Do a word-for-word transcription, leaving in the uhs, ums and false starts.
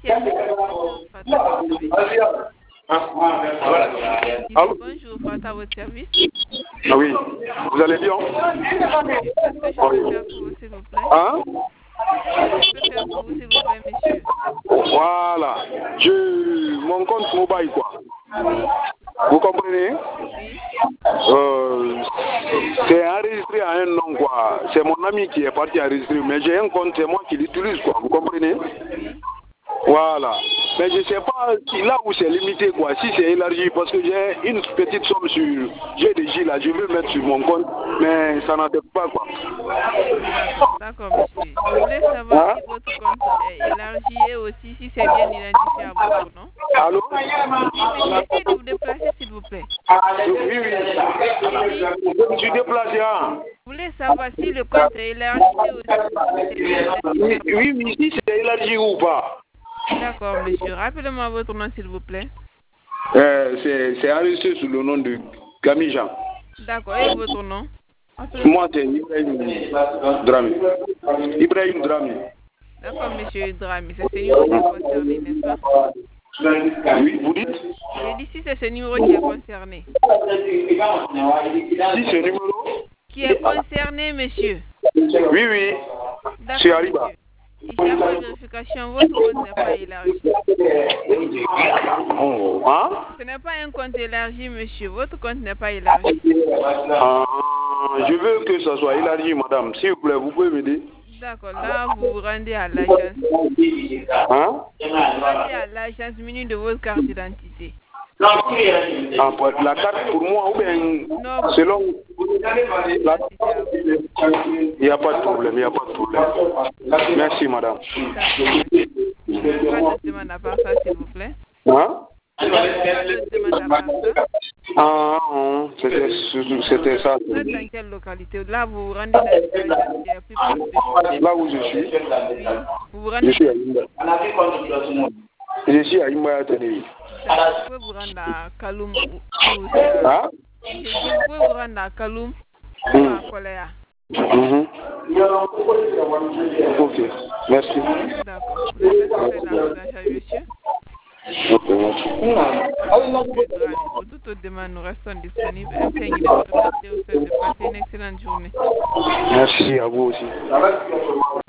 Quel bonjour, Fata, votre service. Bonjour, Fata, votre service. Ah oui, vous allez bien? Qu'est-ce que je peux faire pour vous, s'il vous plaît? Hein? Qu'est-ce que je peux faire pour vous, s'il vous plaît, monsieur? Voilà, je mon compte mobile quoi. Oui. Vous comprenez? Oui. Euh, c'est enregistré à un nom quoi. C'est mon ami qui est parti enregistrer, mais j'ai un compte, c'est moi qui l'utilise quoi. Vous comprenez? Oui. Voilà. Mais je ne sais pas si là où c'est limité, quoi, si c'est élargi, parce que j'ai une petite somme sur G D J là, je veux mettre sur mon compte, mais ça n'adapte pas, quoi. D'accord, d'accord, monsieur. Je voulais savoir Hein? si votre compte est élargi et aussi si c'est bien identifié à votre nom. Allô? Monsieur, essayez de vous déplacer, s'il vous plaît. Oui, oui. Je me suis déplacé, hein? Je voulais savoir si le compte est élargi et aussi si c'est bien identifié. Oui, oui, si c'est élargi ou pas. D'accord, monsieur. Rappelez-moi votre nom, s'il vous plaît. Euh, c'est, c'est enregistré sous le nom de Gami Jean. D'accord, et votre nom? Moi, c'est Ibrahim Drami. Ibrahim Drami. D'accord, monsieur Drami. C'est ce numéro qui est concerné, n'est-ce pas? Oui, vous dites? J'ai dit si c'est ce numéro qui est concerné. Si c'est numéro? Qui est concerné, monsieur? Oui, oui. C'est D'accord, Ariba. monsieur. Ici, après vérification, votre compte n'est pas élargi. Oh, hein? Ce n'est pas un compte élargi, monsieur. Votre compte n'est pas élargi. Ah, je veux que ça soit élargi, madame. S'il vous plaît, vous pouvez m'aider? D'accord, là, vous vous rendez à l'agence. Hein? Vous vous rendez à l'agence muni de votre carte d'identité. Ah, la carte pour moi ou bien Non, selon la... il n'y a pas de problème, il n'y a pas de problème. Merci, madame. Vous n'avez pas de demande à part ça, s'il vous plaît? Hein? Vous n'avez pas de demande à part ça? Ah, non, c'était, c'était ça. Vous êtes dans quelle localité? Là, vous vous rendez dans l'agence qui est plus proche de chez vous. Là où je suis? Oui. Vous vous Je rendez suis à dans... Imba. Je suis à Imba Atelier. Vous pouvez vous rendre à Kaloum ou aussi à... Hein? J'ai dit, vous pouvez vous rendre à Kaloum ou à Koléa. Mm-hmm. Ok, merci. D'accord. Vous êtes satisfait dans votre achat, monsieur? Ok, merci. Pour toute autre demande, nous restons disponibles. Imprégné de votre respect au fait de passer une excellente journée. Merci à vous aussi.